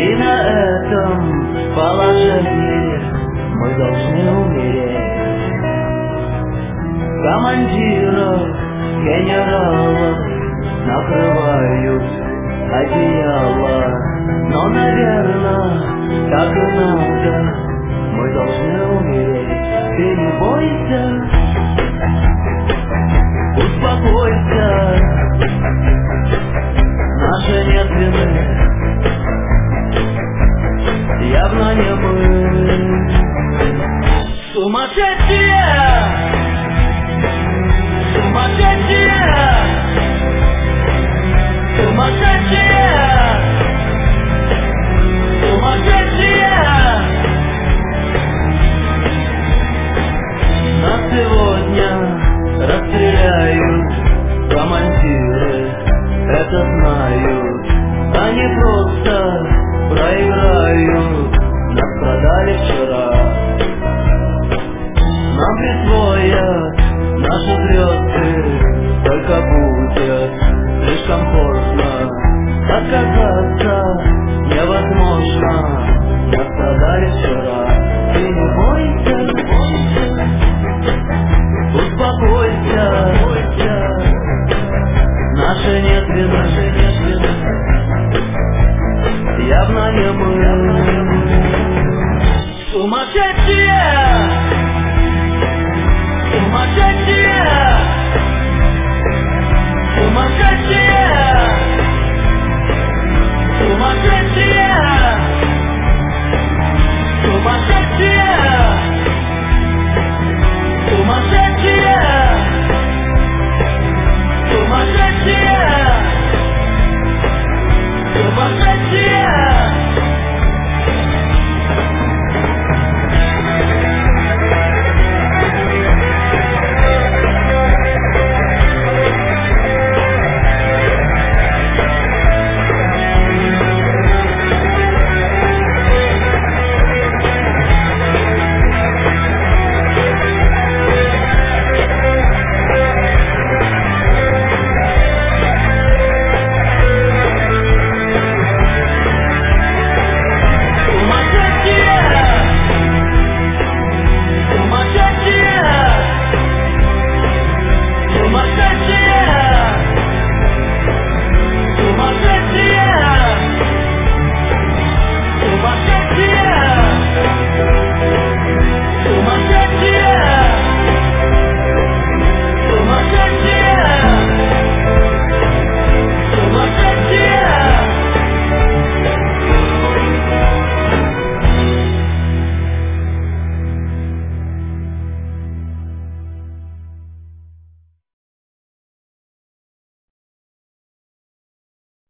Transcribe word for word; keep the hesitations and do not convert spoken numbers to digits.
И на этом положении мы должны умереть. Командиров, генералов накрывают одеяло, но, наверное, так и надо. Мы должны умереть. Ты не бойся, успокойся, наши нет вины, явно не мы. Сумасшедшие! Сумасшедшие! Сумасшедшие! Сумасшедшие! Нас сегодня расстреляют командиры, это знают. Они просто проиграют, нас продали вчера. Нам присвоят наши звезды, только будет слишком поздно. Отказаться невозможно, нас продали вчера. Ты не бойся, успокойся, наши нет вины, явно не мы. Сумасшедшие! Сумасшедшие! Сумасшедшие! Сумасшедшие! Сумасшедшие! Сумасшедшие! Сумасшедшие! Сумасшедшие!